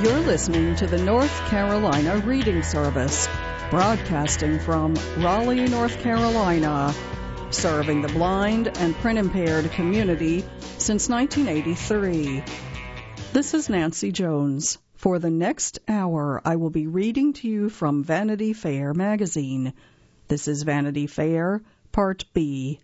You're listening to the North Carolina Reading Service, broadcasting from Raleigh, North Carolina, serving the blind and print-impaired community since 1983. This is Nancy Jones. For the next hour, I will be reading to you from Vanity Fair magazine. This is Vanity Fair, Part B.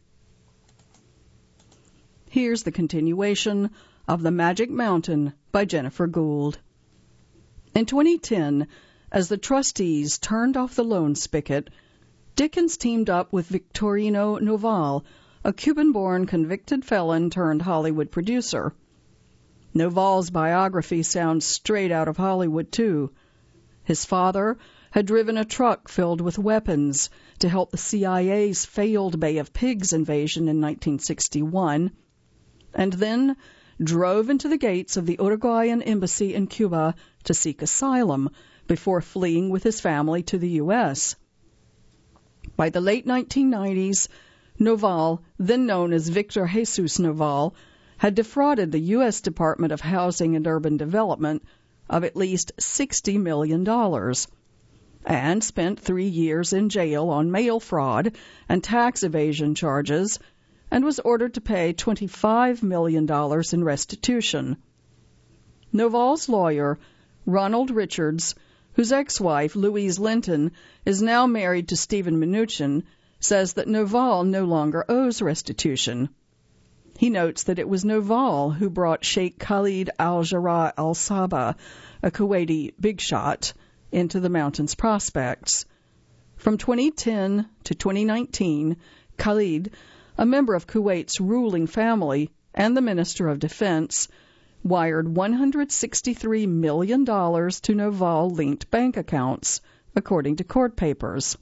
Here's the continuation of The Magic Mountain by Jennifer Gould. In 2010, as the trustees turned off the loan spigot, Dickens teamed up with Victorino Noval, a Cuban-born convicted felon turned Hollywood producer. Noval's biography sounds straight out of Hollywood, too. His father had driven a truck filled with weapons to help the CIA's failed Bay of Pigs invasion in 1961, and then drove into the gates of the Uruguayan embassy in Cuba to seek asylum before fleeing with his family to the U.S. By the late 1990s, Noval, then known as Victor Jesus Noval, had defrauded the U.S. Department of Housing and Urban Development of at least $60 million and spent 3 years in jail on mail fraud and tax evasion charges, and was ordered to pay $25 million in restitution. Noval's lawyer, Ronald Richards, whose ex-wife, Louise Linton, is now married to Stephen Mnuchin, says that Noval no longer owes restitution. He notes that it was Noval who brought Sheikh Khalid al-Jarrah al-Sabah, a Kuwaiti big shot, into the mountain's prospects. From 2010 to 2019, Khalid, a member of Kuwait's ruling family and the Minister of Defense, wired $163 million to Noval-linked bank accounts, according to court papers.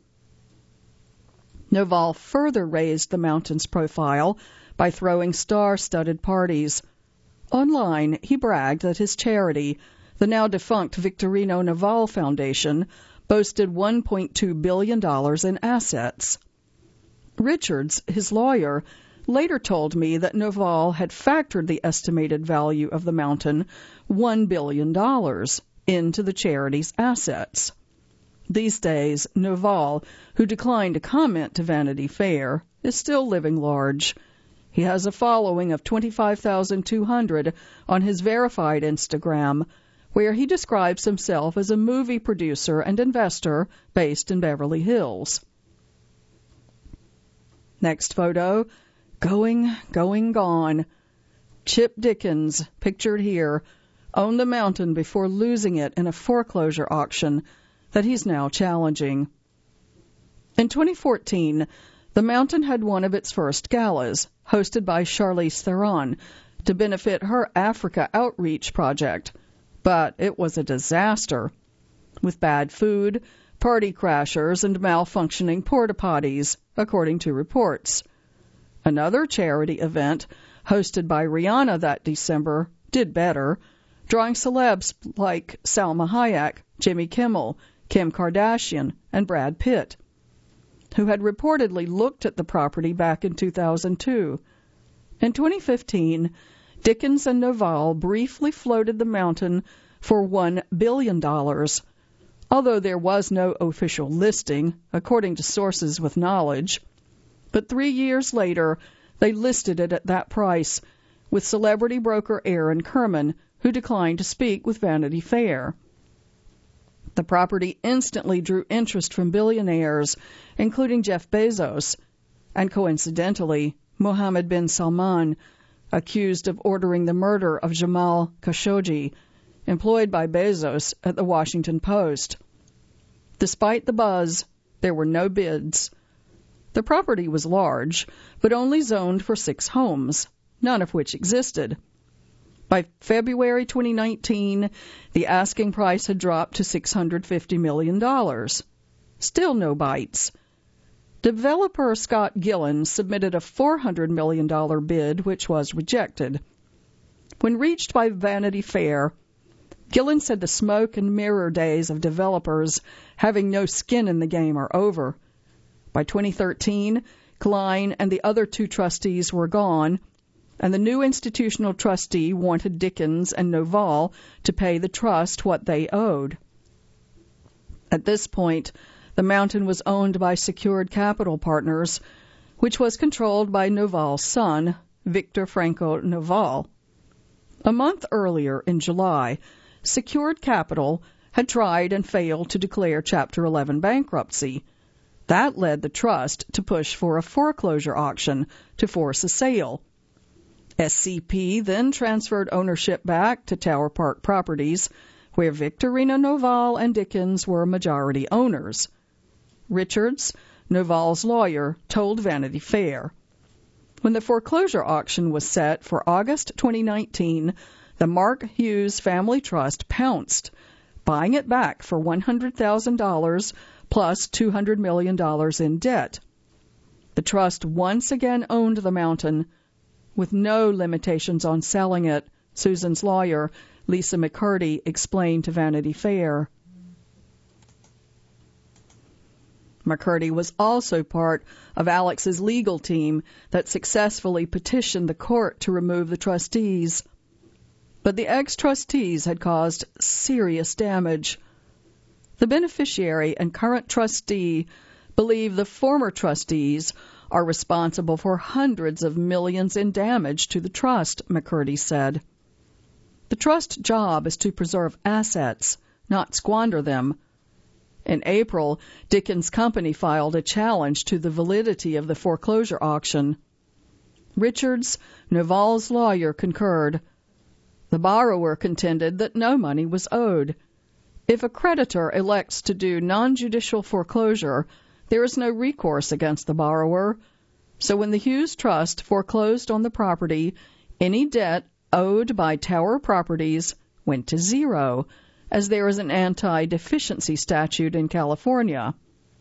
Noval further raised the mountain's profile by throwing star-studded parties. Online, he bragged that his charity, the now-defunct Victorino Noval Foundation, boasted $1.2 billion in assets. Richards, his lawyer, later told me that Noval had factored the estimated value of the mountain, $1 billion, into the charity's assets. These days, Noval, who declined to comment to Vanity Fair, is still living large. He has a following of 25,200 on his verified Instagram, where he describes himself as a movie producer and investor based in Beverly Hills. Next photo, going, gone. Chip Dickens, pictured here, owned the mountain before losing it in a foreclosure auction that he's now challenging. In 2014, the mountain had one of its first galas, hosted by Charlize Theron, to benefit her Africa Outreach project, but it was a disaster, with bad food, party crashers, and malfunctioning porta-potties, according to reports. Another charity event, hosted by Rihanna that December, did better, drawing celebs like Salma Hayek, Jimmy Kimmel, Kim Kardashian, and Brad Pitt, who had reportedly looked at the property back in 2002. In 2015, Dickens and Noval briefly floated the mountain for $1 billion, although there was no official listing, according to sources with knowledge. But 3 years later, they listed it at that price, with celebrity broker Aaron Kerman, who declined to speak with Vanity Fair. The property instantly drew interest from billionaires, including Jeff Bezos, and coincidentally, Mohammed bin Salman, accused of ordering the murder of Jamal Khashoggi, employed by Bezos at the Washington Post. Despite the buzz, there were no bids. The property was large, but only zoned for 6 homes, none of which existed. By February 2019, the asking price had dropped to $650 million. Still no bites. Developer Scott Gillen submitted a $400 million bid, which was rejected. When reached by Vanity Fair, Gillen said the smoke and mirror days of developers having no skin in the game are over. By 2013, Klein and the other 2 trustees were gone, and the new institutional trustee wanted Dickens and Novall to pay the trust what they owed. At this point, the mountain was owned by Secured Capital Partners, which was controlled by Novall's son, Victor Franco Novall. A month earlier, in July, Secured Capital had tried and failed to declare Chapter 11 bankruptcy. That led the trust to push for a foreclosure auction to force a sale. SCP then transferred ownership back to Tower Park Properties, where Victorino Novall and Dickens were majority owners. Richards, Novall's lawyer, told Vanity Fair. When the foreclosure auction was set for August 2019, the Mark Hughes Family Trust pounced, buying it back for $100,000 plus $200 million in debt. The trust once again owned the mountain, with no limitations on selling it, Susan's lawyer, Lisa McCurdy, explained to Vanity Fair. McCurdy was also part of Alex's legal team that successfully petitioned the court to remove the trustees. But the ex-trustees had caused serious damage. The beneficiary and current trustee believe the former trustees are responsible for hundreds of millions in damage to the trust, McCurdy said. The trust job is to preserve assets, not squander them. In April, Dickens' company filed a challenge to the validity of the foreclosure auction. Richards, Novall's lawyer, concurred. The borrower contended that no money was owed. If a creditor elects to do non-judicial foreclosure, there is no recourse against the borrower. So when the Hughes Trust foreclosed on the property, any debt owed by Tower Properties went to zero, as there is an anti-deficiency statute in California.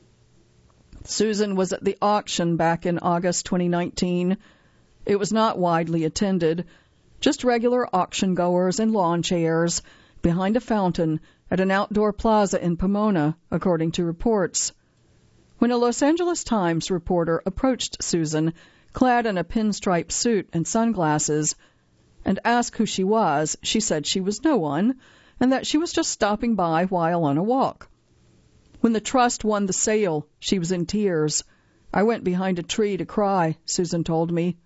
Susan was at the auction back in August 2019. It was not widely attended, just regular auction goers in lawn chairs behind a fountain at an outdoor plaza in Pomona, according to reports. When a Los Angeles Times reporter approached Susan, clad in a pinstripe suit and sunglasses, and asked who she was, she said she was no one, and that she was just stopping by while on a walk. When the trust won the sale, she was in tears. I went behind a tree to cry, Susan told me.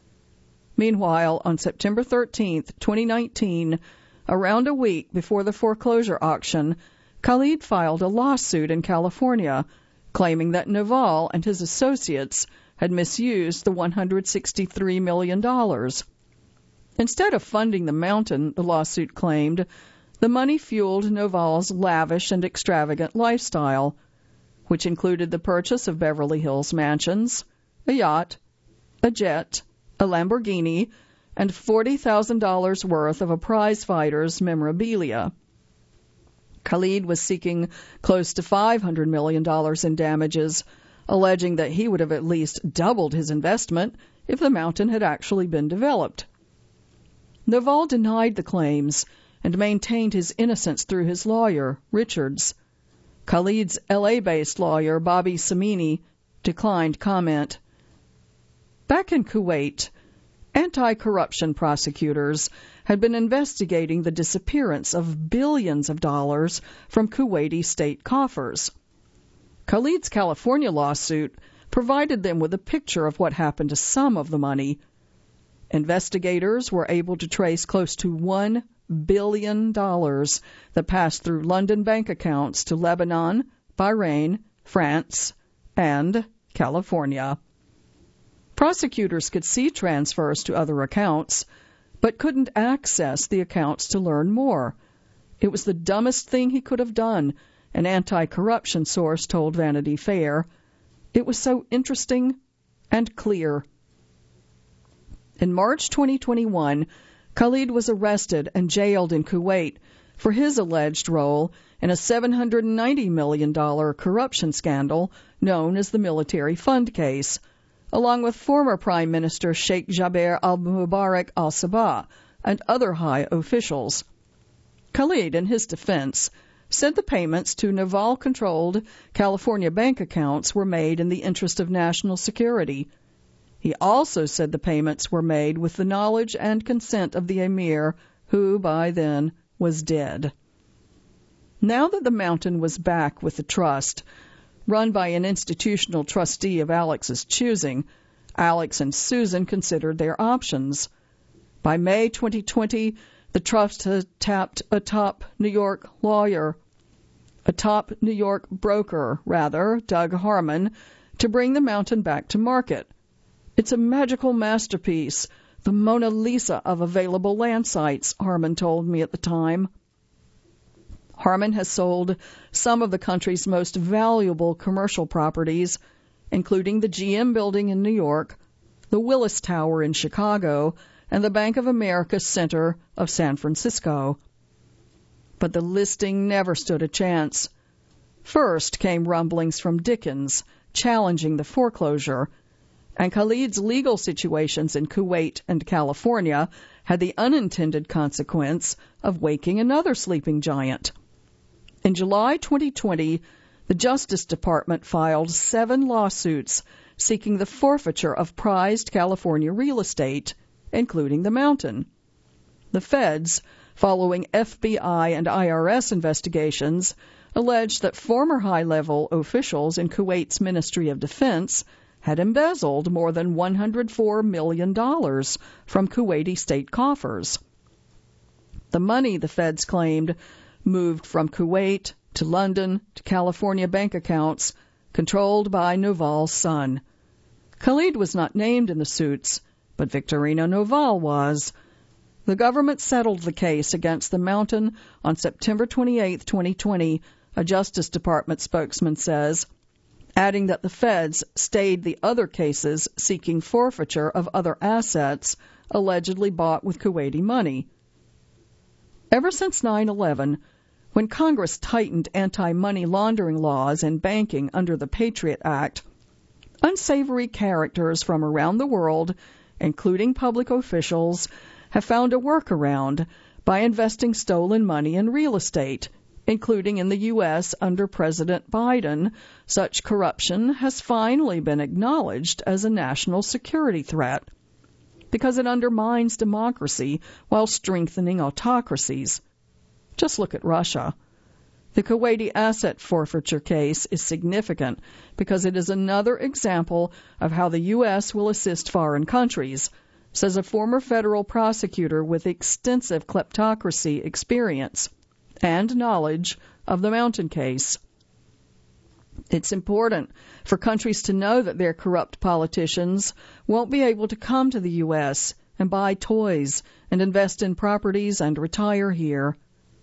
Meanwhile, on September 13, 2019, around a week before the foreclosure auction, Khalid filed a lawsuit in California, claiming that Novall and his associates had misused the $163 million. Instead of funding the mountain, the lawsuit claimed, the money fueled Novall's lavish and extravagant lifestyle, which included the purchase of Beverly Hills mansions, a yacht, a jet, a Lamborghini, and $40,000 worth of a prizefighter's memorabilia. Khalid was seeking close to $500 million in damages, alleging that he would have at least doubled his investment if the mountain had actually been developed. Novall denied the claims and maintained his innocence through his lawyer, Richards. Khalid's L.A.-based lawyer, Bobby Samini, declined comment. Back in Kuwait, anti-corruption prosecutors had been investigating the disappearance of billions of dollars from Kuwaiti state coffers. Khalid's California lawsuit provided them with a picture of what happened to some of the money. Investigators were able to trace close to $1 billion that passed through London bank accounts to Lebanon, Bahrain, France, and California. Prosecutors could see transfers to other accounts, but couldn't access the accounts to learn more. It was the dumbest thing he could have done, an anti-corruption source told Vanity Fair. It was so interesting and clear. In March 2021, Khalid was arrested and jailed in Kuwait for his alleged role in a $790 million corruption scandal known as the Military Fund case, along with former Prime Minister Sheikh Jaber al-Mubarak al-Sabah and other high officials. Khalid, in his defense, said the payments to Novall-controlled California bank accounts were made in the interest of national security. He also said the payments were made with the knowledge and consent of the emir, who by then was dead. Now that the mountain was back with the trust, run by an institutional trustee of Alex's choosing, Alex and Susan considered their options. By May 2020, the trust had tapped a top New York broker, Doug Harmon, to bring the mountain back to market. It's a magical masterpiece, the Mona Lisa of available land sites, Harmon told me at the time. Harmon has sold some of the country's most valuable commercial properties, including the GM building in New York, the Willis Tower in Chicago, and the Bank of America Center of San Francisco. But the listing never stood a chance. First came rumblings from Dickens challenging the foreclosure, and Khalid's legal situations in Kuwait and California had the unintended consequence of waking another sleeping giant. In July 2020, the Justice Department filed 7 lawsuits seeking the forfeiture of prized California real estate, including the mountain. The feds, following FBI and IRS investigations, alleged that former high-level officials in Kuwait's Ministry of Defense had embezzled more than $104 million from Kuwaiti state coffers. The money, the feds claimed, moved from Kuwait to London to California bank accounts controlled by Noval's son. Khalid was not named in the suits, but Victorino Noval was. The government settled the case against the mountain on September 28, 2020, a Justice Department spokesman says, adding that the feds stayed the other cases seeking forfeiture of other assets allegedly bought with Kuwaiti money. Ever since 9/11, when Congress tightened anti-money laundering laws and banking under the Patriot Act, unsavory characters from around the world, including public officials, have found a workaround by investing stolen money in real estate, including in the U.S. under President Biden. Such corruption has finally been acknowledged as a national security threat because it undermines democracy while strengthening autocracies. Just look at Russia. The Kuwaiti asset forfeiture case is significant because it is another example of how the U.S. will assist foreign countries, says a former federal prosecutor with extensive kleptocracy experience and knowledge of the Mountain case. It's important for countries to know that their corrupt politicians won't be able to come to the U.S. and buy toys and invest in properties and retire here.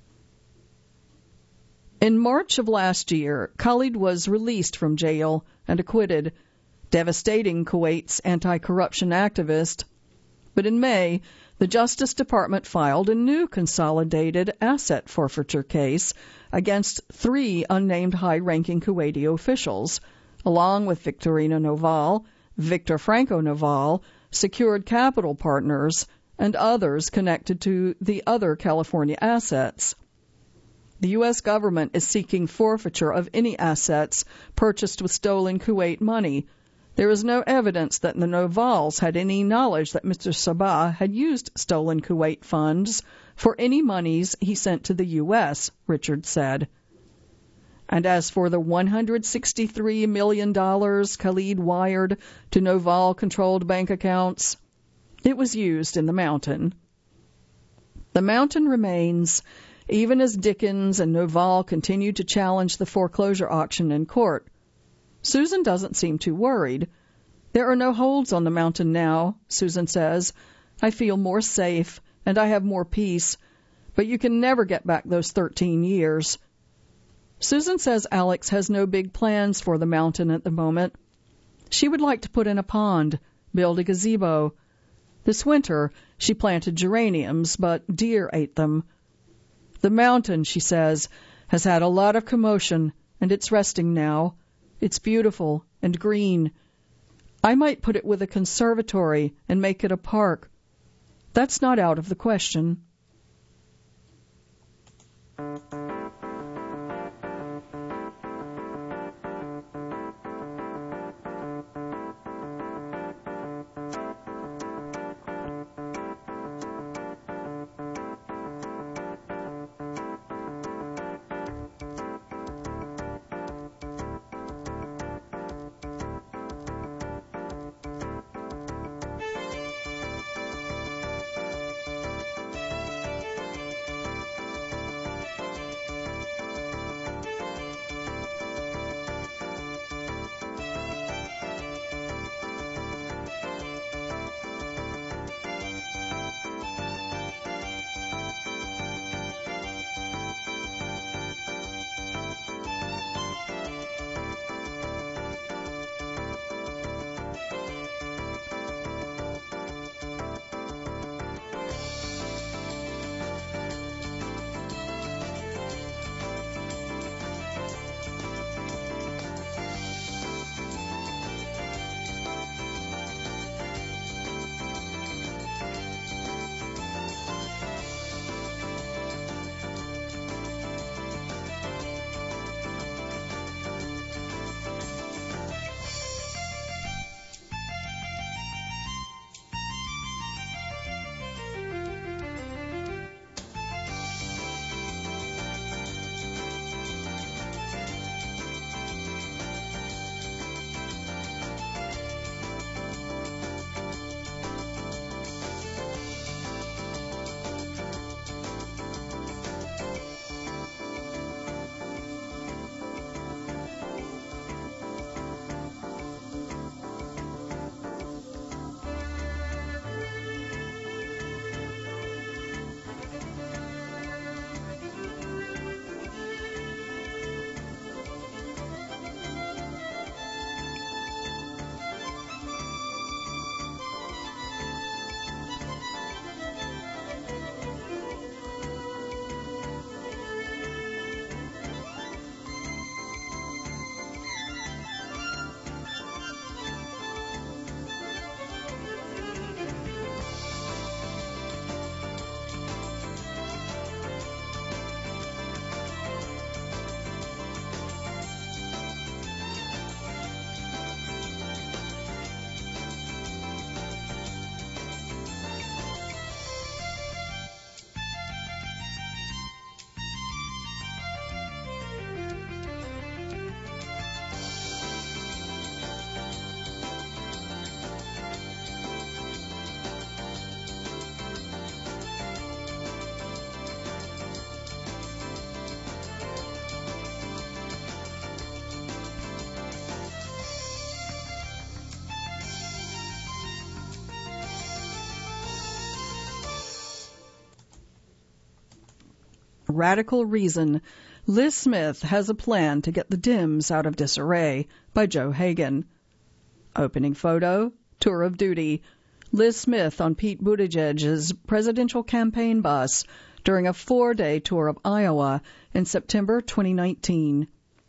In March of last year, Khalid was released from jail and acquitted, devastating Kuwait's anti-corruption activist. But in May, the Justice Department filed a new consolidated asset forfeiture case against 3 unnamed high-ranking Kuwaiti officials, along with Victorino Noval, Victor Franco Noval, Secured Capital Partners, and others connected to the other California assets. The U.S. government is seeking forfeiture of any assets purchased with stolen Kuwait money. There is no evidence that the Novals had any knowledge that Mr. Sabah had used stolen Kuwait funds for any monies he sent to the U.S., Richard said. And as for the $163 million Khalid wired to Noval-controlled bank accounts, it was used in the mountain. The mountain remains, even as Dickens and Noval continue to challenge the foreclosure auction in court. Susan doesn't seem too worried. There are no holds on the mountain now, Susan says. I feel more safe, and I have more peace, but you can never get back those 13 years. Susan says Alex has no big plans for the mountain at the moment. She would like to put in a pond, build a gazebo. This winter, she planted geraniums, but deer ate them. The mountain, she says, has had a lot of commotion, and it's resting now. It's beautiful and green. I might put it with a conservatory and make it a park. That's not out of the question. Radical Reason. Liz Smith has a plan to get the Dems out of disarray, by Joe Hagan. Opening photo, tour of duty. Liz Smith on Pete Buttigieg's presidential campaign bus during a 4-day tour of Iowa in September 2019.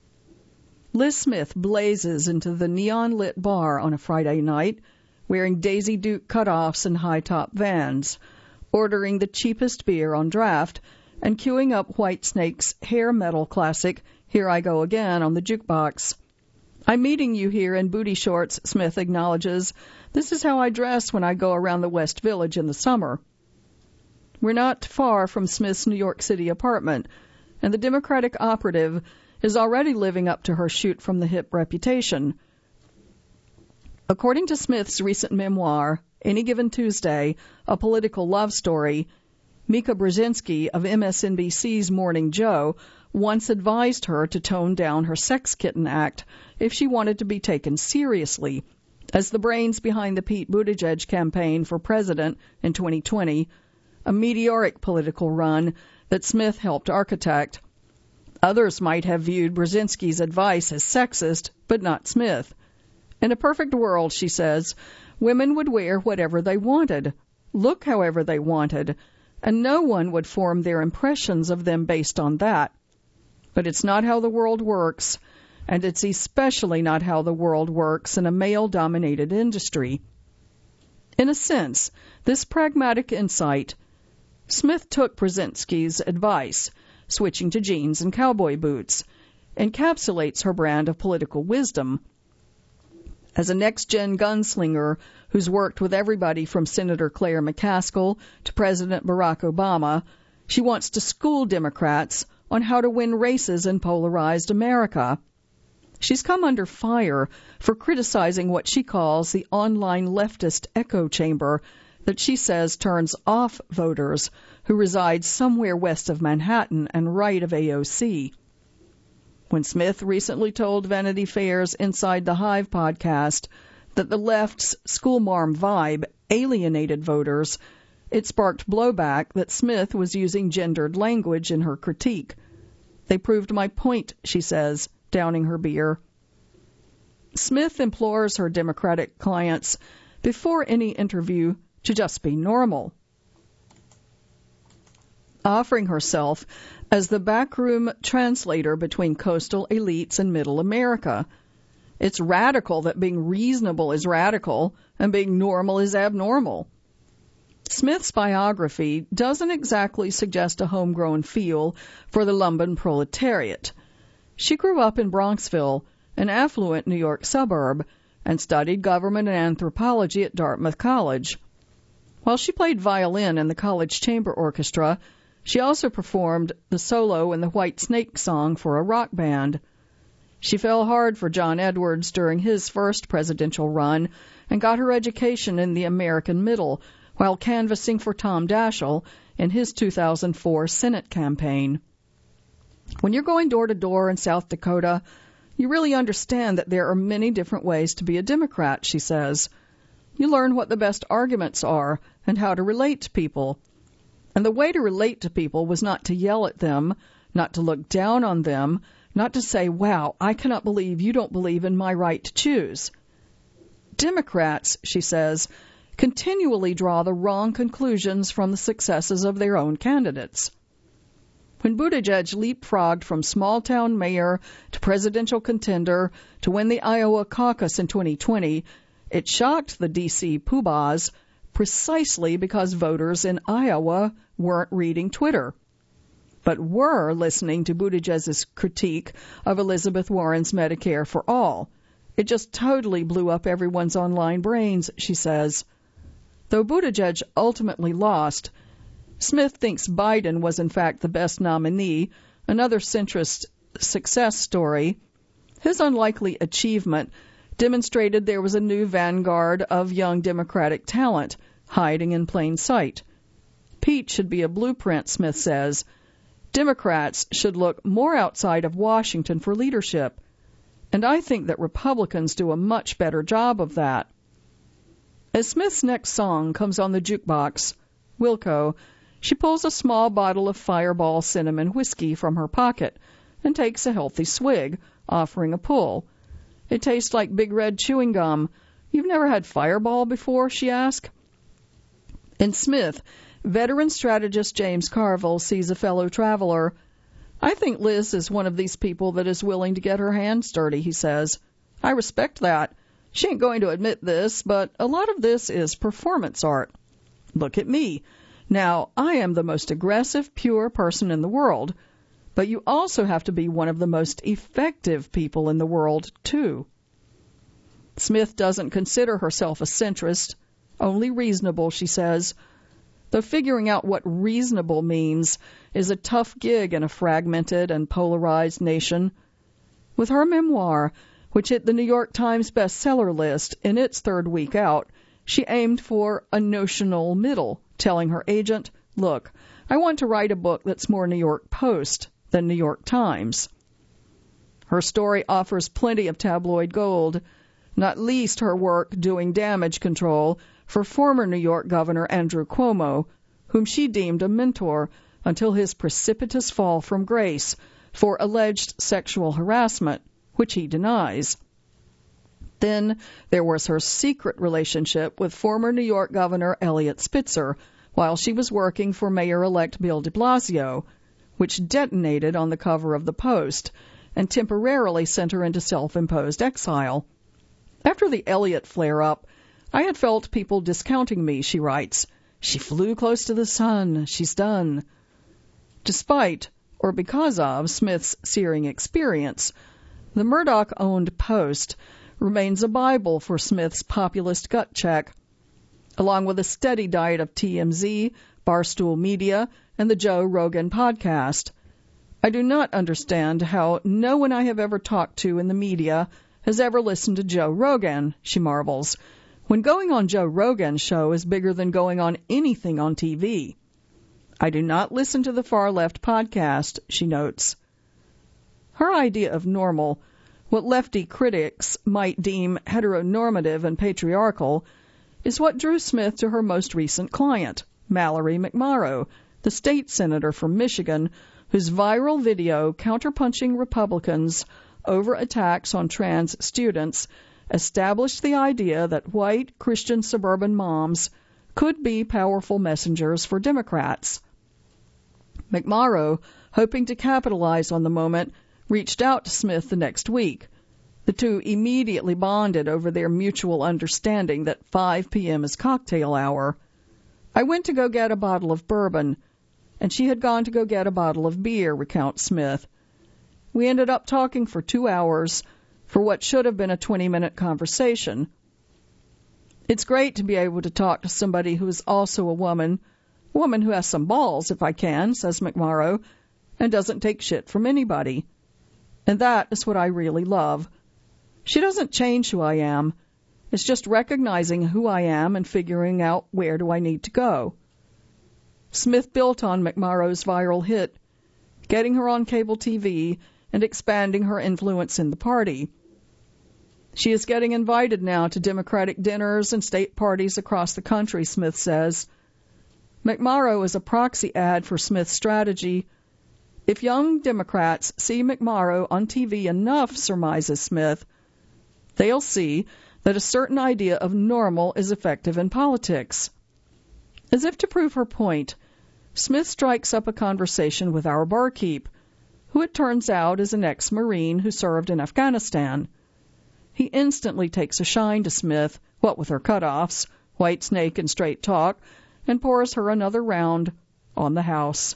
Liz Smith blazes into the neon-lit bar on a Friday night, wearing Daisy Duke cutoffs and high-top Vans, ordering the cheapest beer on draft, and queuing up Whitesnake's hair metal classic, Here I Go Again, on the jukebox. I'm meeting you here in booty shorts, Smith acknowledges. This is how I dress when I go around the West Village in the summer. We're not far from Smith's New York City apartment, and the Democratic operative is already living up to her shoot-from-the-hip reputation. According to Smith's recent memoir, Any Given Tuesday, A Political Love Story, Mika Brzezinski of MSNBC's Morning Joe once advised her to tone down her sex kitten act if she wanted to be taken seriously. As the brains behind the Pete Buttigieg campaign for president in 2020, a meteoric political run that Smith helped architect. Others might have viewed Brzezinski's advice as sexist, but not Smith. In a perfect world, she says, women would wear whatever they wanted, look however they wanted, and no one would form their impressions of them based on that. But it's not how the world works, and it's especially not how the world works in a male-dominated industry. In a sense, this pragmatic insight, Smith took Brzezinski's advice, switching to jeans and cowboy boots, encapsulates her brand of political wisdom. As a next-gen gunslinger who's worked with everybody from Senator Claire McCaskill to President Barack Obama, she wants to school Democrats on how to win races in polarized America. She's come under fire for criticizing what she calls the online leftist echo chamber that she says turns off voters who reside somewhere west of Manhattan and right of AOC. When Smith recently told Vanity Fair's Inside the Hive podcast that the left's schoolmarm vibe alienated voters, it sparked blowback that Smith was using gendered language in her critique. They proved my point, she says, downing her beer. Smith implores her Democratic clients before any interview to just be normal, offering herself as the backroom translator between coastal elites and middle America. It's radical that being reasonable is radical and being normal is abnormal. Smith's biography doesn't exactly suggest a homegrown feel for the Lumpen proletariat. She grew up in Bronxville, an affluent New York suburb, and studied government and anthropology at Dartmouth College. While she played violin in the college chamber orchestra, she also performed the solo in the Whitesnake song for a rock band. She fell hard for John Edwards during his first presidential run and got her education in the American middle while canvassing for Tom Daschle in his 2004 Senate campaign. When you're going door to door in South Dakota, you really understand that there are many different ways to be a Democrat, she says. You learn what the best arguments are and how to relate to people. And the way to relate to people was not to yell at them, not to look down on them, not to say, wow, I cannot believe you don't believe in my right to choose. Democrats, she says, continually draw the wrong conclusions from the successes of their own candidates. When Buttigieg leapfrogged from small-town mayor to presidential contender to win the Iowa caucus in 2020, it shocked the D.C. poobahs precisely because voters in Iowa weren't reading Twitter, but were listening to Buttigieg's critique of Elizabeth Warren's Medicare for All. It just totally blew up everyone's online brains, she says. Though Buttigieg ultimately lost, Smith thinks Biden was in fact the best nominee, another centrist success story. His unlikely achievement demonstrated there was a new vanguard of young Democratic talent hiding in plain sight. Pete should be a blueprint, Smith says. Democrats should look more outside of Washington for leadership, and I think that Republicans do a much better job of that. As Smith's next song comes on the jukebox, Wilco, She pulls a small bottle of Fireball cinnamon whiskey from her pocket and takes a healthy swig, offering a pull. It tastes like Big Red chewing gum. You've never had Fireball before? She asks. In Smith, veteran strategist James Carville sees a fellow traveler. I think Liz is one of these people that is willing to get her hands dirty, he says. I respect that. She ain't going to admit this, but a lot of this is performance art. Look at me. Now, I am the most aggressive, pure person in the world, but you also have to be one of the most effective people in the world, too. Smith doesn't consider herself a centrist, only reasonable, she says, though figuring out what reasonable means is a tough gig in a fragmented and polarized nation. With her memoir, which hit the New York Times bestseller list in its third week out, she aimed for a notional middle, telling her agent, look, I want to write a book that's more New York Post than New York Times. Her story offers plenty of tabloid gold, not least her work doing damage control for former New York Governor Andrew Cuomo, whom she deemed a mentor until his precipitous fall from grace for alleged sexual harassment, which he denies. Then there was her secret relationship with former New York Governor Eliot Spitzer while she was working for Mayor-elect Bill de Blasio, which detonated on the cover of the Post and temporarily sent her into self-imposed exile. After the Eliot flare-up, I had felt people discounting me, she writes. She flew close to the sun. She's done. Despite, or because of, Smith's searing experience, the Murdoch-owned Post remains a Bible for Smith's populist gut check, along with a steady diet of TMZ, Barstool Media, and the Joe Rogan podcast. I do not understand how no one I have ever talked to in the media has ever listened to Joe Rogan, she marvels, when going on Joe Rogan's show is bigger than going on anything on TV. I do not listen to the Far Left podcast, she notes. Her idea of normal, what lefty critics might deem heteronormative and patriarchal, is what drew Smith to her most recent client, Mallory McMorrow, the state senator from Michigan, whose viral video counterpunching Republicans over attacks on trans students established the idea that white Christian suburban moms could be powerful messengers for Democrats. McMorrow, hoping to capitalize on the moment, reached out to Smith the next week. The two immediately bonded over their mutual understanding that 5 p.m. is cocktail hour. I went to go get a bottle of bourbon, and she had gone to go get a bottle of beer, recounts Smith. We ended up talking for 2 hours for what should have been a 20-minute conversation. It's great to be able to talk to somebody who is also a woman who has some balls, if I can, says McMorrow, and doesn't take shit from anybody. And that is what I really love. She doesn't change who I am. It's just recognizing who I am and figuring out where do I need to go. Smith built on McMorrow's viral hit, getting her on cable TV and expanding her influence in the party. She is getting invited now to Democratic dinners and state parties across the country, Smith says. McMorrow is a proxy ad for Smith's strategy. If young Democrats see McMorrow on TV enough, surmises Smith, they'll see that a certain idea of normal is effective in politics. As if to prove her point, Smith strikes up a conversation with our barkeep, who it turns out is an ex-Marine who served in Afghanistan. He instantly takes a shine to Smith, what with her cutoffs, white snake and straight talk, and pours her another round on the house.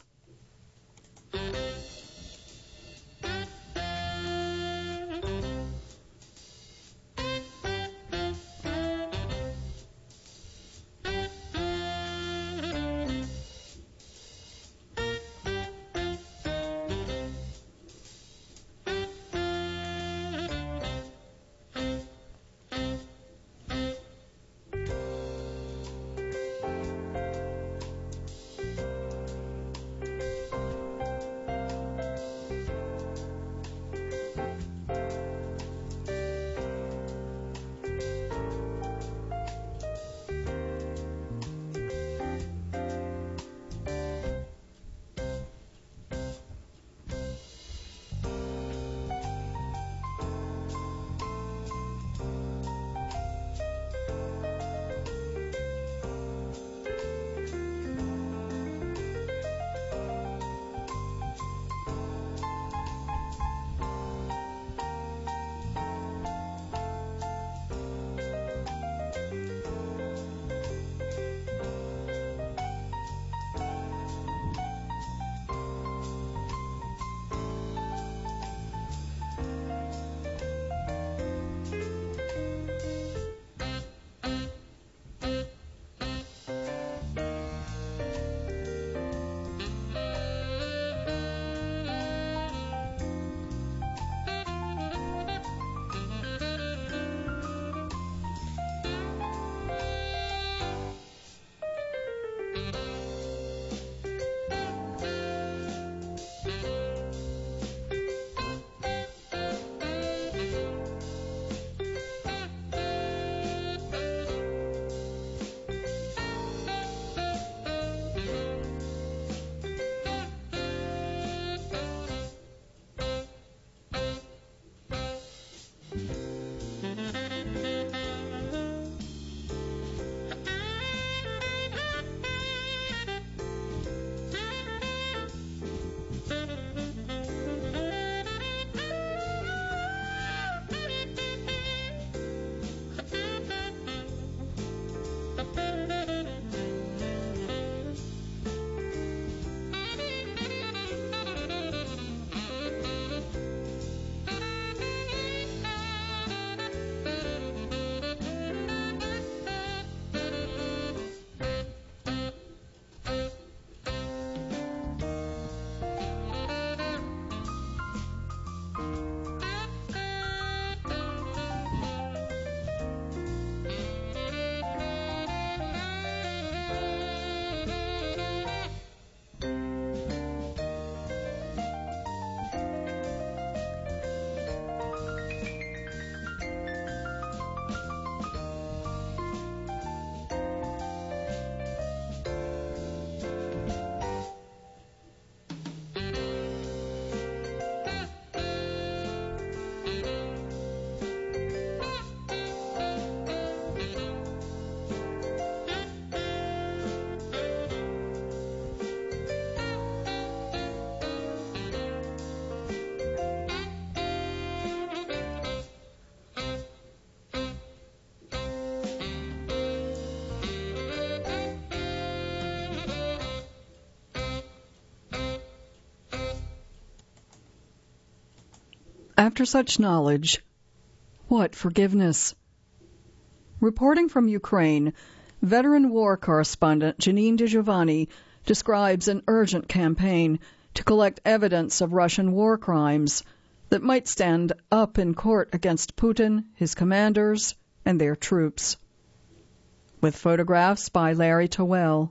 After such knowledge, what forgiveness? Reporting from Ukraine, veteran war correspondent Janine DeGiovanni describes an urgent campaign to collect evidence of Russian war crimes that might stand up in court against Putin, his commanders, and their troops. With photographs by Larry Towell.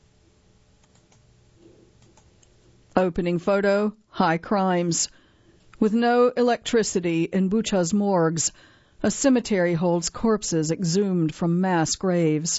Opening photo, high crimes. With no electricity in Bucha's morgues, a cemetery holds corpses exhumed from mass graves.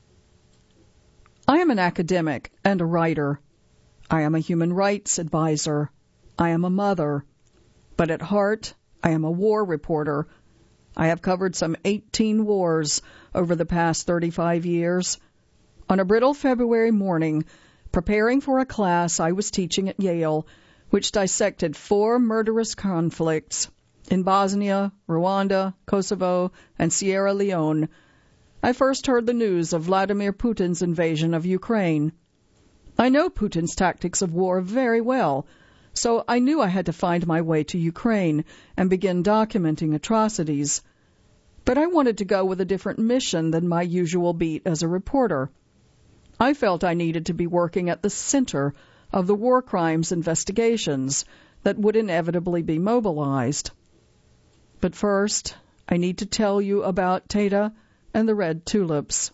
I am an academic and a writer. I am a human rights advisor. I am a mother. But at heart, I am a war reporter. I have covered some 18 wars over the past 35 years. On a brittle February morning, preparing for a class I was teaching at Yale, which dissected 4 murderous conflicts in Bosnia, Rwanda, Kosovo, and Sierra Leone, I first heard the news of Vladimir Putin's invasion of Ukraine. I know Putin's tactics of war very well, so I knew I had to find my way to Ukraine and begin documenting atrocities. But I wanted to go with a different mission than my usual beat as a reporter. I felt I needed to be working at the center of the war crimes investigations that would inevitably be mobilized. But first, I need to tell you about Teta and the red tulips.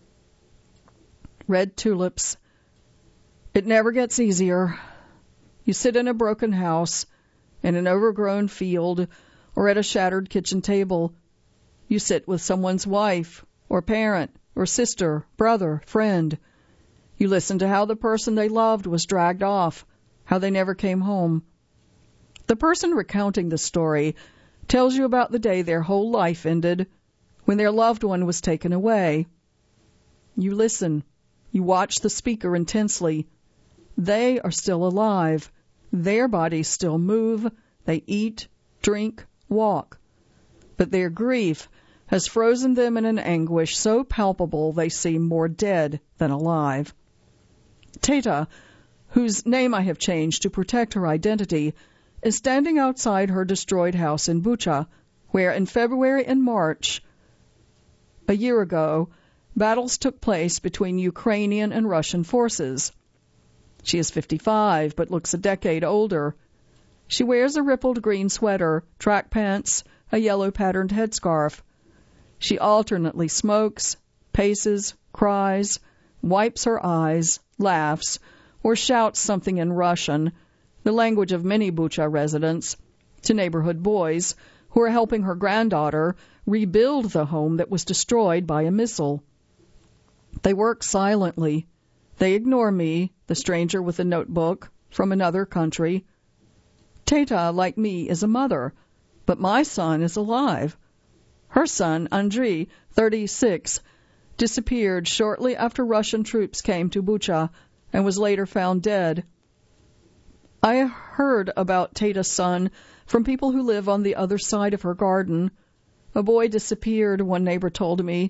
Red tulips. It never gets easier. You sit in a broken house, in an overgrown field, or at a shattered kitchen table. You sit with someone's wife, or parent, or sister, brother, friend. You listen to how the person they loved was dragged off, how they never came home. The person recounting the story tells you about the day their whole life ended, when their loved one was taken away. You listen. You watch the speaker intensely. They are still alive. Their bodies still move. They eat, drink, walk. But their grief has frozen them in an anguish so palpable they seem more dead than alive. Teta, whose name I have changed to protect her identity, is standing outside her destroyed house in Bucha, where in February and March, a year ago, battles took place between Ukrainian and Russian forces. She is 55, but looks a decade older. She wears a rippled green sweater, track pants, a yellow-patterned headscarf. She alternately smokes, paces, cries, wipes her eyes, laughs, or shouts something in Russian, the language of many Bucha residents, to neighborhood boys who are helping her granddaughter rebuild the home that was destroyed by a missile. They work silently. They ignore me, the stranger with a notebook, from another country. Teta, like me, is a mother, but my son is alive. Her son, Andriy, 36, disappeared shortly after Russian troops came to Bucha and was later found dead. I heard about Teta's son from people who live on the other side of her garden. A boy disappeared, one neighbor told me,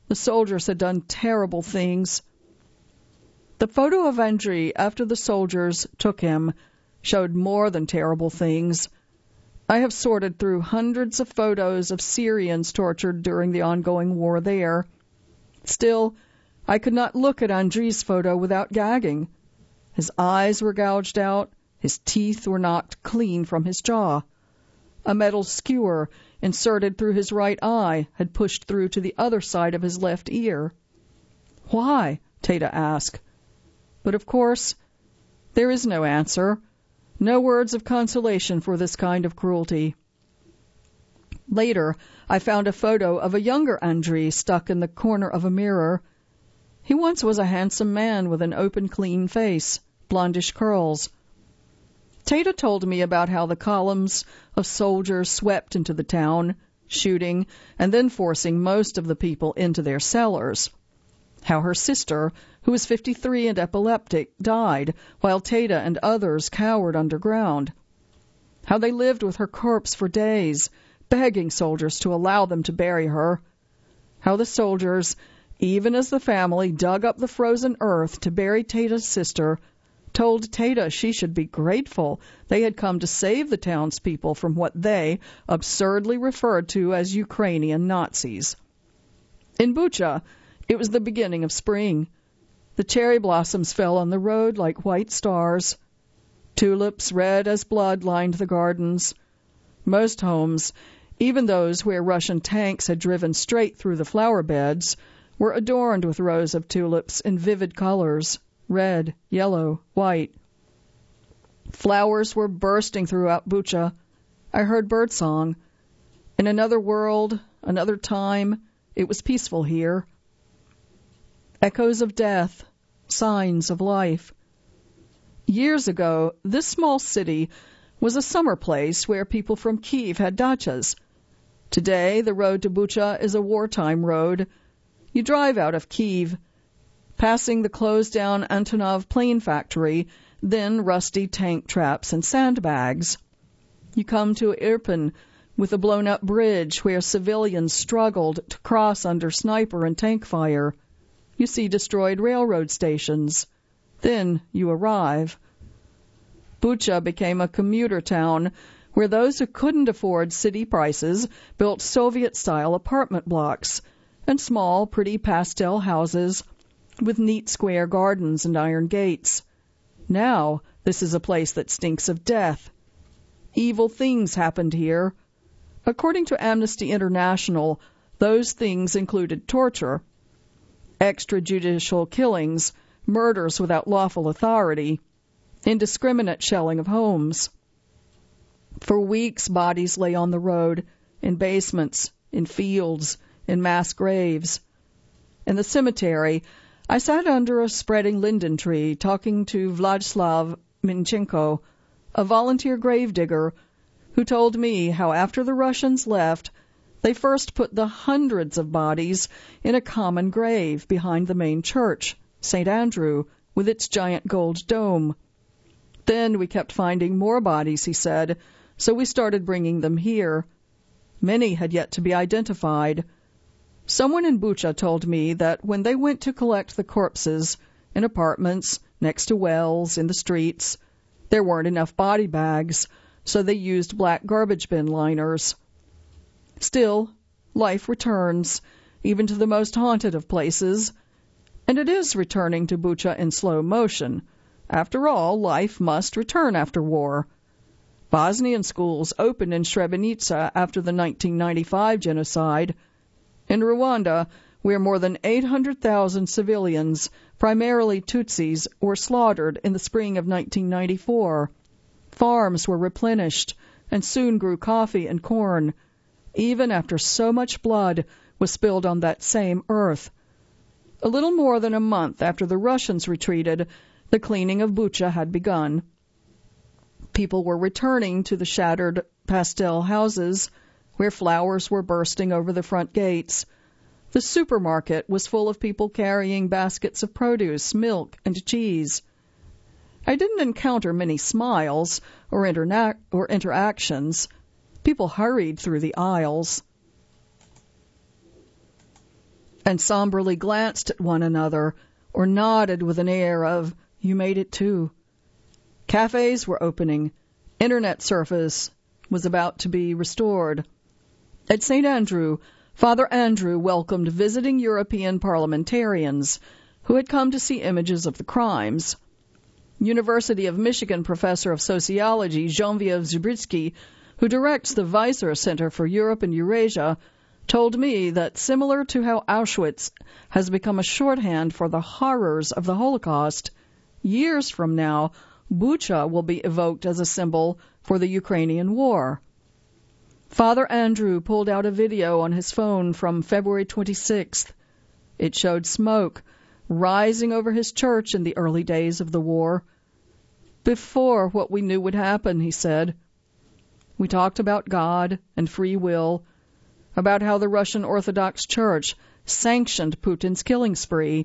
The soldiers had done terrible things. The photo of Andriy after the soldiers took him showed more than terrible things. I have sorted through hundreds of photos of Syrians tortured during the ongoing war there. Still, I could not look at Andriy's photo without gagging. His eyes were gouged out, his teeth were knocked clean from his jaw. A metal skewer inserted through his right eye had pushed through to the other side of his left ear. Why? Tata asked. But of course, there is no answer, no words of consolation for this kind of cruelty. Later, I found a photo of a younger Andriy stuck in the corner of a mirror. He once was a handsome man with an open, clean face, blondish curls. Tata told me about how the columns of soldiers swept into the town, shooting and then forcing most of the people into their cellars. How her sister, who was 53 and epileptic, died, while Tata and others cowered underground. How they lived with her corpse for days, begging soldiers to allow them to bury her. How the soldiers, even as the family dug up the frozen earth to bury Tata's sister, told Tata she should be grateful they had come to save the townspeople from what they absurdly referred to as Ukrainian Nazis. In Bucha, it was the beginning of spring. The cherry blossoms fell on the road like white stars. Tulips, red as blood, lined the gardens. Most homes, even those where Russian tanks had driven straight through the flower beds, were adorned with rows of tulips in vivid colors, red, yellow, white. Flowers were bursting throughout Bucha. I heard birdsong. In another world, another time, it was peaceful here. Echoes of death, signs of life. Years ago, this small city was a summer place where people from Kiev had dachas. Today, the road to Bucha is a wartime road. You drive out of Kiev, passing the closed-down Antonov plane factory, then rusty tank traps and sandbags. You come to Irpin with a blown-up bridge where civilians struggled to cross under sniper and tank fire. You see destroyed railroad stations. Then you arrive. Bucha became a commuter town where those who couldn't afford city prices built Soviet-style apartment blocks and small, pretty pastel houses with neat square gardens and iron gates. Now this is a place that stinks of death. Evil things happened here. According to Amnesty International, those things included torture, extrajudicial killings, murders without lawful authority, indiscriminate shelling of homes. For weeks, bodies lay on the road, in basements, in fields, in mass graves. In the cemetery, I sat under a spreading linden tree talking to Vladislav Minchenko, a volunteer gravedigger, who told me how after the Russians left, they first put the hundreds of bodies in a common grave behind the main church, St. Andrew, with its giant gold dome. Then we kept finding more bodies, he said, so we started bringing them here. Many had yet to be identified. Someone in Bucha told me that when they went to collect the corpses in apartments, next to wells, in the streets, there weren't enough body bags, so they used black garbage bin liners. Still, life returns, even to the most haunted of places, and it is returning to Bucha in slow motion. After all, life must return after war. Bosnian schools opened in Srebrenica after the 1995 genocide. In Rwanda, where more than 800,000 civilians, primarily Tutsis, were slaughtered in the spring of 1994, farms were replenished and soon grew coffee and corn, even after so much blood was spilled on that same earth. A little more than a month after the Russians retreated, the cleaning of Bucha had begun. People were returning to the shattered pastel houses where flowers were bursting over the front gates. The supermarket was full of people carrying baskets of produce, milk, and cheese. I didn't encounter many smiles or interactions. People hurried through the aisles. and somberly glanced at one another or nodded with an air of, "You made it too." Cafes were opening. Internet service was about to be restored. At St. Andrew, Father Andrew welcomed visiting European parliamentarians who had come to see images of the crimes. University of Michigan professor of sociology Genevieve Zubritsky, who directs the Weiser Center for Europe and Eurasia, told me that similar to how Auschwitz has become a shorthand for the horrors of the Holocaust, years from now, Bucha will be evoked as a symbol for the Ukrainian war. Father Andrew pulled out a video on his phone from February 26th. It showed smoke rising over his church in the early days of the war. Before what we knew would happen, he said. We talked about God and free will, about how the Russian Orthodox Church sanctioned Putin's killing spree.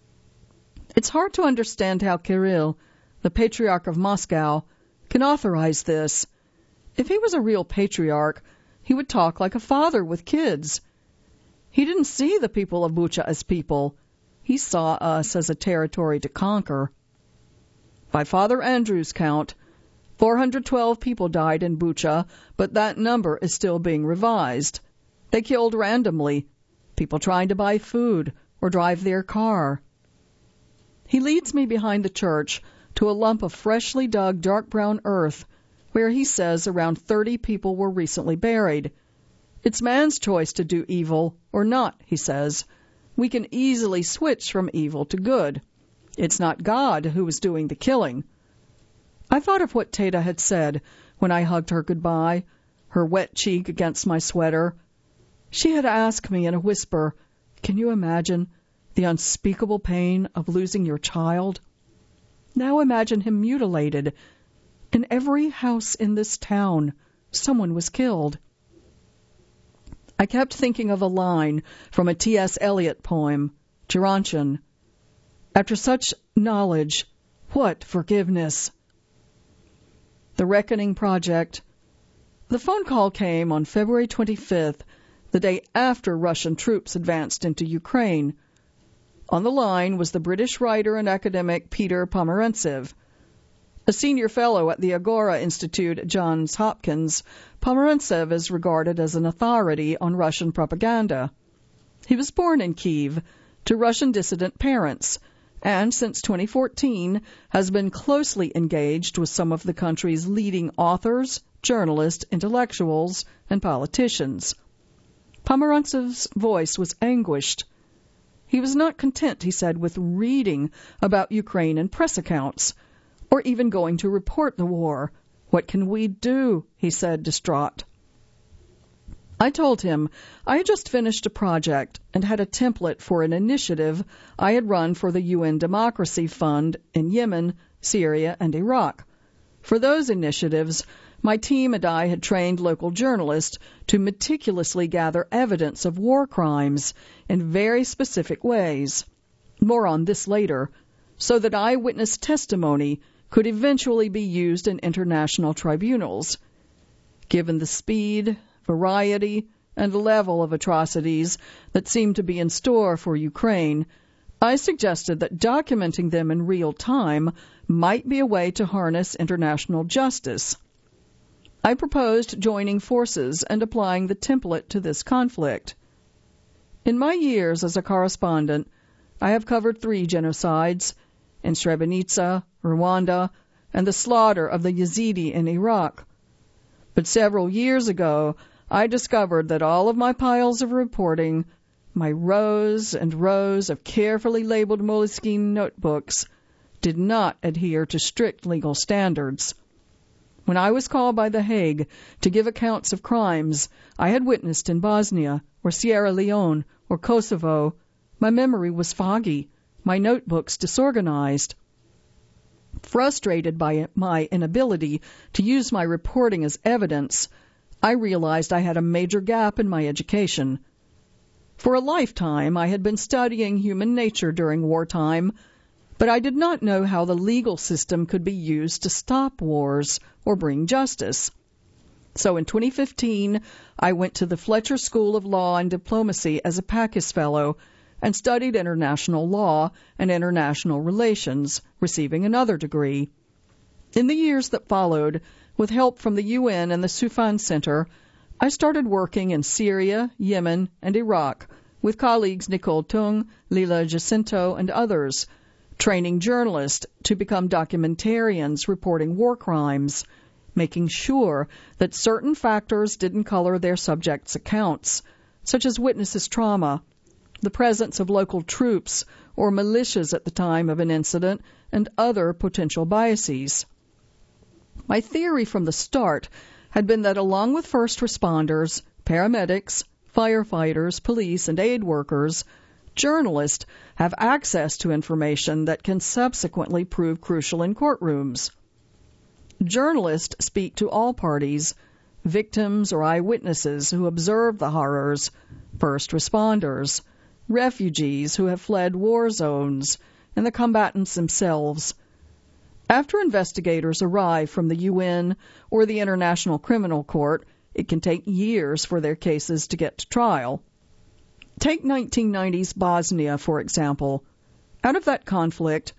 It's hard to understand how Kirill, the Patriarch of Moscow, can authorize this. If he was a real patriarch, he would talk like a father with kids. He didn't see the people of Bucha as people. He saw us as a territory to conquer. By Father Andrew's count, 412 people died in Bucha, but that number is still being revised. They killed randomly, people trying to buy food or drive their car. He leads me behind the church to a lump of freshly dug dark brown earth where he says around 30 people were recently buried. It's man's choice to do evil or not, he says. We can easily switch from evil to good. It's not God who is doing the killing. I thought of what Tata had said when I hugged her goodbye, her wet cheek against my sweater. She had asked me in a whisper, "Can you imagine the unspeakable pain of losing your child? Now imagine him mutilated. In every house in this town, someone was killed." I kept thinking of a line from a T.S. Eliot poem, Gerontion. After such knowledge, what forgiveness? The Reckoning Project. The phone call came on February 25th, the day after Russian troops advanced into Ukraine. On the line was the British writer and academic Peter Pomerantsev. A senior fellow at the Agora Institute at Johns Hopkins, Pomerantsev is regarded as an authority on Russian propaganda. He was born in Kyiv to Russian dissident parents, and since 2014 has been closely engaged with some of the country's leading authors, journalists, intellectuals, and politicians. Pomerantsev's voice was anguished. He was not content, he said, with reading about Ukraine in press accounts, or even going to report the war. What can we do? He said, distraught. I told him I had just finished a project and had a template for an initiative I had run for the UN Democracy Fund in Yemen, Syria, and Iraq. For those initiatives, my team and I had trained local journalists to meticulously gather evidence of war crimes in very specific ways. More on this later, so that eyewitness testimony could eventually be used in international tribunals. Given the speed, variety, and level of atrocities that seemed to be in store for Ukraine, I suggested that documenting them in real time might be a way to harness international justice. I proposed joining forces and applying the template to this conflict. In my years as a correspondent, I have covered 3 genocides, in Srebrenica, Rwanda, and the slaughter of the Yazidi in Iraq. But several years ago, I discovered that all of my piles of reporting, my rows and rows of carefully labeled Moleskine notebooks, did not adhere to strict legal standards. When I was called by The Hague to give accounts of crimes I had witnessed in Bosnia or Sierra Leone or Kosovo, my memory was foggy, my notebooks disorganized. Frustrated by my inability to use my reporting as evidence, I realized I had a major gap in my education. For a lifetime, I had been studying human nature during wartime, but I did not know how the legal system could be used to stop wars or bring justice. So in 2015, I went to the Fletcher School of Law and Diplomacy as a Packus Fellow and studied international law and international relations, receiving another degree. In the years that followed, with help from the UN and the Soufan Center, I started working in Syria, Yemen, and Iraq with colleagues Nicole Tung, Lila Jacinto, and others, training journalists to become documentarians reporting war crimes, making sure that certain factors didn't color their subjects' accounts, such as witnesses' trauma, the presence of local troops or militias at the time of an incident, and other potential biases. My theory from the start had been that along with first responders, paramedics, firefighters, police, and aid workers, journalists have access to information that can subsequently prove crucial in courtrooms. Journalists speak to all parties, victims or eyewitnesses who observed the horrors, first responders, refugees who have fled war zones, and the combatants themselves. After investigators arrive from the UN or the International Criminal Court, it can take years for their cases to get to trial. Take 1990's Bosnia, for example. Out of that conflict,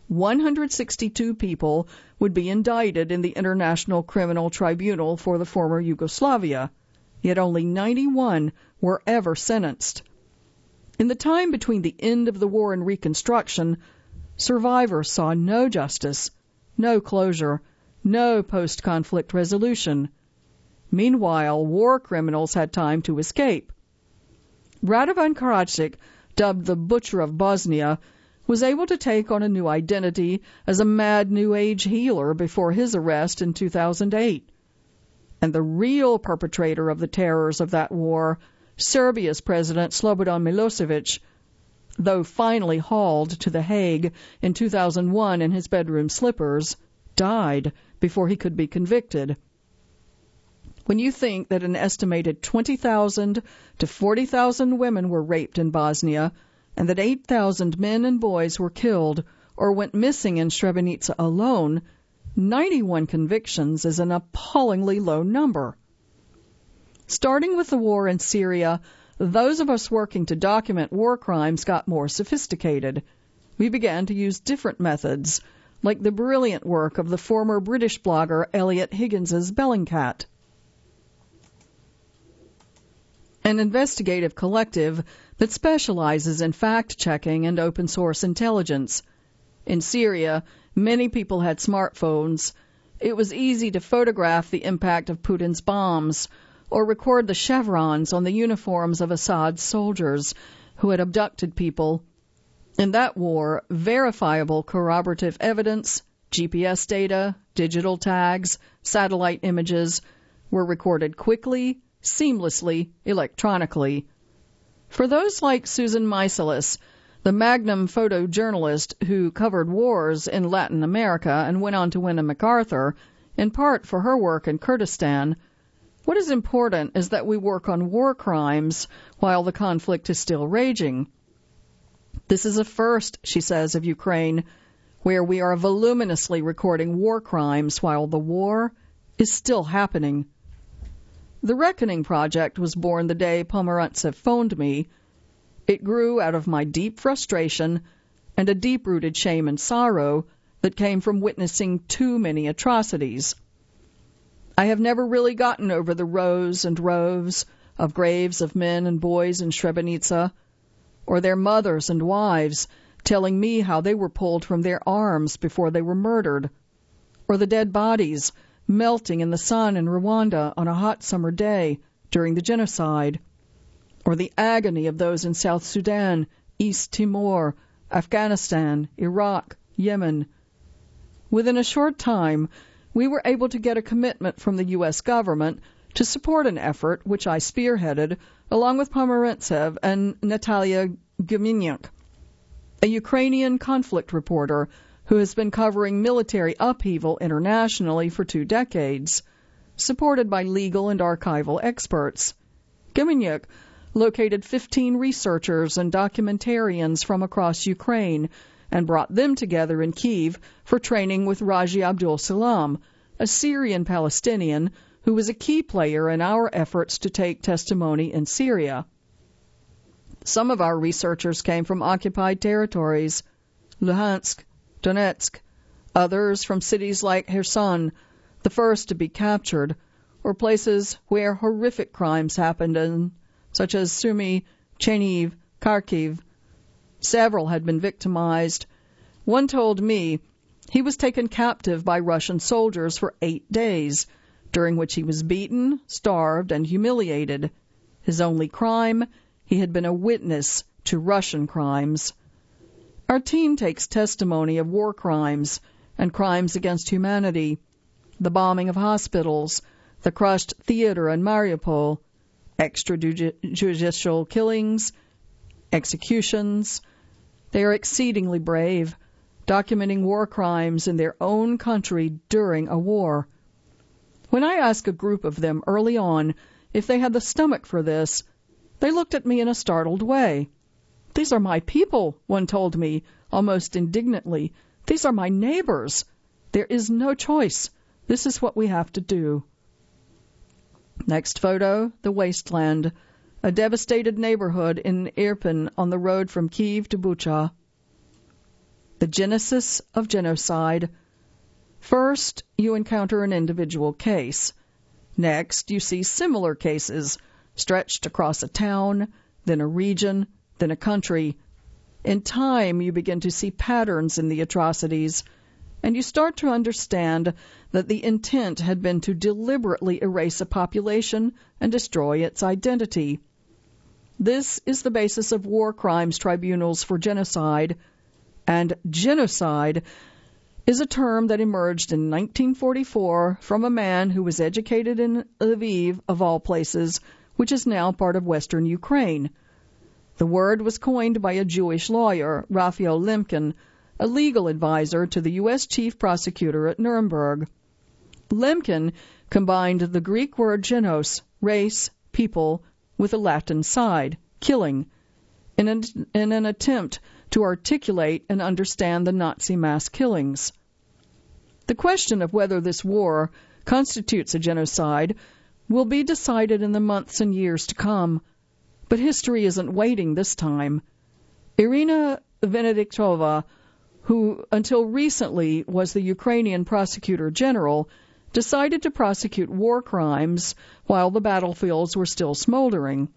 162 people would be indicted in the International Criminal Tribunal for the former Yugoslavia, yet only 91 were ever sentenced. In the time between the end of the war and Reconstruction, survivors saw no justice, no closure, no post-conflict resolution. Meanwhile, war criminals had time to escape. Radovan Karadzic, dubbed the Butcher of Bosnia, was able to take on a new identity as a mad New Age healer before his arrest in 2008. And the real perpetrator of the terrors of that war, Serbia's President Slobodan Milosevic, though finally hauled to The Hague in 2001 in his bedroom slippers, died before he could be convicted. When you think that an estimated 20,000 to 40,000 women were raped in Bosnia, and that 8,000 men and boys were killed or went missing in Srebrenica alone, 91 convictions is an appallingly low number. Starting with the war in Syria, those of us working to document war crimes got more sophisticated. We began to use different methods, like the brilliant work of the former British blogger Elliot Higgins's Bellingcat. An investigative collective that specializes in fact-checking and open-source intelligence. In Syria, many people had smartphones. It was easy to photograph the impact of Putin's bombs or record the chevrons on the uniforms of Assad's soldiers who had abducted people. In that war, verifiable corroborative evidence, GPS data, digital tags, satellite images were recorded quickly, seamlessly, electronically. For those like Susan Meiselas, the Magnum photojournalist who covered wars in Latin America and went on to win a MacArthur, in part for her work in Kurdistan, what is important is that we work on war crimes while the conflict is still raging. This is a first, she says, of Ukraine, where we are voluminously recording war crimes while the war is still happening. The Reckoning Project was born the day Pomerantsev phoned me. It grew out of my deep frustration and a deep-rooted shame and sorrow that came from witnessing too many atrocities. I have never really gotten over the rows and rows of graves of men and boys in Srebrenica, or their mothers and wives telling me how they were pulled from their arms before they were murdered, or the dead bodies melting in the sun in Rwanda on a hot summer day during the genocide, or the agony of those in South Sudan, East Timor, Afghanistan, Iraq, Yemen. Within a short time, we were able to get a commitment from the U.S. government to support an effort which I spearheaded, along with Pomerantsev and Natalia Gumenyuk, a Ukrainian conflict reporter who has been covering military upheaval internationally for 2 decades, supported by legal and archival experts. Gumenyuk located 15 researchers and documentarians from across Ukraine and brought them together in Kyiv for training with Raji Abdul Salam, a Syrian Palestinian who was a key player in our efforts to take testimony in Syria. Some of our researchers came from occupied territories, Luhansk, Donetsk, others from cities like Kherson, the first to be captured, or places where horrific crimes happened, such as Sumy, Chernihiv, Kharkiv. Several had been victimized. One told me he was taken captive by Russian soldiers for 8 days, during which he was beaten, starved, and humiliated. His only crime, he had been a witness to Russian crimes. Our team takes testimony of war crimes and crimes against humanity, the bombing of hospitals, the crushed theater in Mariupol, extrajudicial killings, executions. They are exceedingly brave, documenting war crimes in their own country during a war. When I asked a group of them early on if they had the stomach for this, they looked at me in a startled way. "These are my people," one told me, almost indignantly. "These are my neighbors. There is no choice. This is what we have to do." Next photo, the wasteland, a devastated neighborhood in Irpin on the road from Kyiv to Bucha. The genesis of genocide. First, you encounter an individual case. Next, you see similar cases stretched across a town, then a region, then a country. In time, you begin to see patterns in the atrocities, and you start to understand that the intent had been to deliberately erase a population and destroy its identity. This is the basis of war crimes tribunals for genocide, and genocide is a term that emerged in 1944 from a man who was educated in Lviv, of all places, which is now part of western Ukraine. The word was coined by a Jewish lawyer, Raphael Lemkin, a legal advisor to the U.S. Chief Prosecutor at Nuremberg. Lemkin combined the Greek word genos, race, people, with a Latin side, killing, in an attempt to articulate and understand the Nazi mass killings. The question of whether this war constitutes a genocide will be decided in the months and years to come, but history isn't waiting this time. Irina Venediktova, who until recently was the Ukrainian prosecutor general, decided to prosecute war crimes while the battlefields were still smoldering.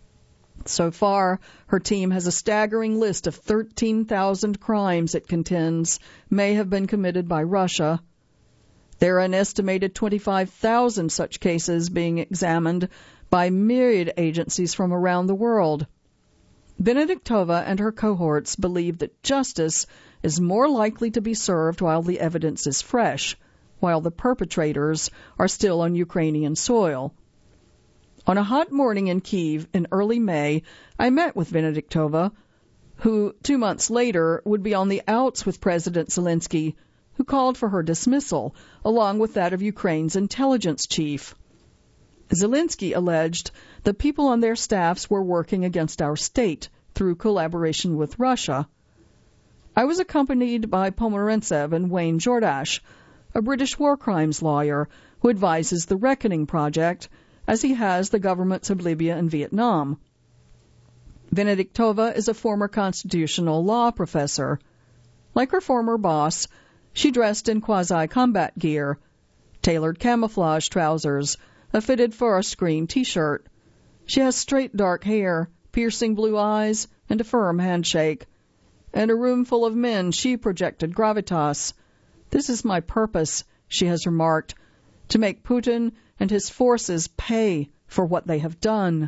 So far, her team has a staggering list of 13,000 crimes it contends may have been committed by Russia. There are an estimated 25,000 such cases being examined by myriad agencies from around the world. Venediktova and her cohorts believe that justice is more likely to be served while the evidence is fresh, while the perpetrators are still on Ukrainian soil. On a hot morning in Kyiv in early May, I met with Venediktova, who 2 months later would be on the outs with President Zelensky, who called for her dismissal, along with that of Ukraine's intelligence chief. Zelensky alleged that people on their staffs were working against our state through collaboration with Russia. I was accompanied by Pomerantsev and Wayne Jordash, a British war crimes lawyer who advises the Reckoning Project, as he has the governments of Libya and Vietnam. Venediktova is a former constitutional law professor. Like her former boss, she dressed in quasi-combat gear, tailored camouflage trousers, a fitted forest green T-shirt. She has straight dark hair, piercing blue eyes, and a firm handshake. In a room full of men, she projected gravitas. "This is my purpose," she has remarked, "to make Putin and his forces pay for what they have done."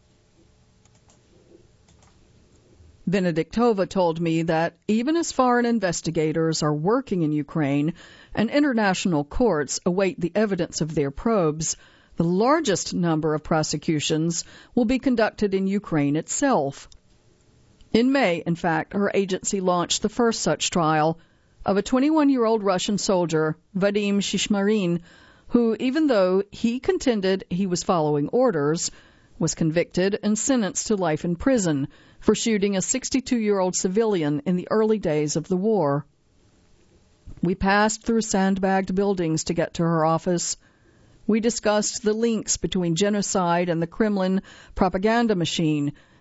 Venediktova told me that even as foreign investigators are working in Ukraine and international courts await the evidence of their probes, the largest number of prosecutions will be conducted in Ukraine itself. In May, in fact, her agency launched the first such trial of a 21-year-old Russian soldier, Vadim Shishmarin, who, even though he contended he was following orders, was convicted and sentenced to life in prison for shooting a 62-year-old civilian in the early days of the war. We passed through sandbagged buildings to get to her office. We discussed the links between genocide and the Kremlin propaganda machine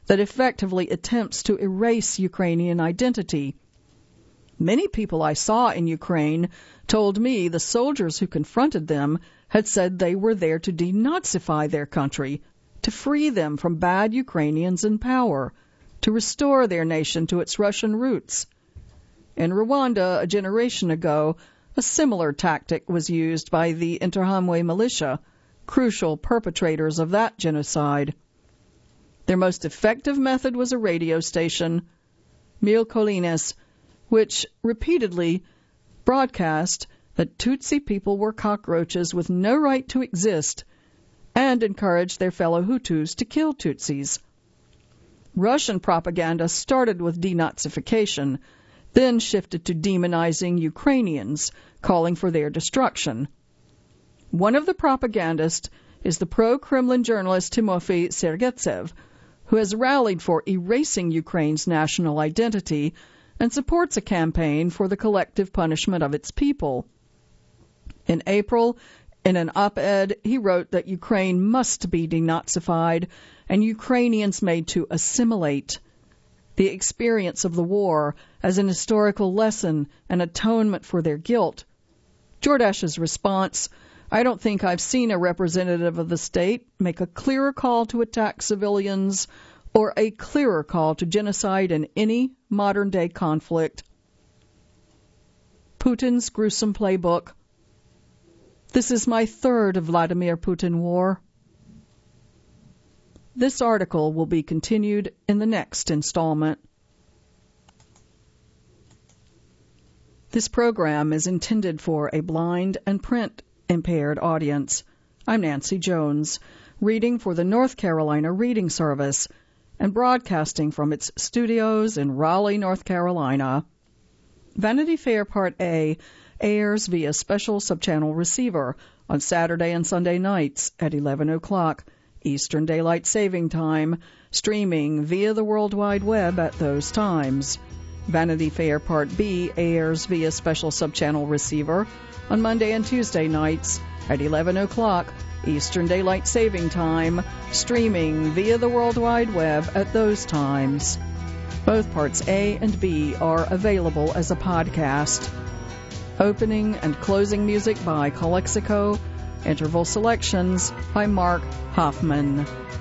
that effectively attempts to erase Ukrainian identity. Many people I saw in Ukraine told me the soldiers who confronted them had said they were there to denazify their country, to free them from bad Ukrainians in power, to restore their nation to its Russian roots. In Rwanda, a generation ago, a similar tactic was used by the Interahamwe militia, crucial perpetrators of that genocide. Their most effective method was a radio station, Mille Collines, which repeatedly broadcast that Tutsi people were cockroaches with no right to exist and encouraged their fellow Hutus to kill Tutsis. Russian propaganda started with denazification, then shifted to demonizing Ukrainians, calling for their destruction. One of the propagandists is the pro-Kremlin journalist Timofey Sergetsev, who has rallied for erasing Ukraine's national identity and supports a campaign for the collective punishment of its people. In April, in an op-ed, he wrote that Ukraine must be denazified and Ukrainians made to assimilate. The experience of the war as an historical lesson and atonement for their guilt. Jordash's response, I don't think I've seen a representative of the state make a clearer call to attack civilians or a clearer call to genocide in any modern-day conflict. Putin's gruesome playbook. This is my third Vladimir Putin war. This article will be continued in the next installment. This program is intended for a blind and print-impaired audience. I'm Nancy Jones, reading for the North Carolina Reading Service and broadcasting from its studios in Raleigh, North Carolina. Vanity Fair Part A airs via special subchannel receiver on Saturday and Sunday nights at 11 o'clock Eastern Daylight Saving Time, streaming via the World Wide Web at those times. Vanity Fair Part B airs via special subchannel receiver on Monday and Tuesday nights at 11 o'clock Eastern Daylight Saving Time, streaming via the World Wide Web at those times. Both Parts A and B are available as a podcast. Opening and closing music by Calexico. Interval selections by Mark Hoffman.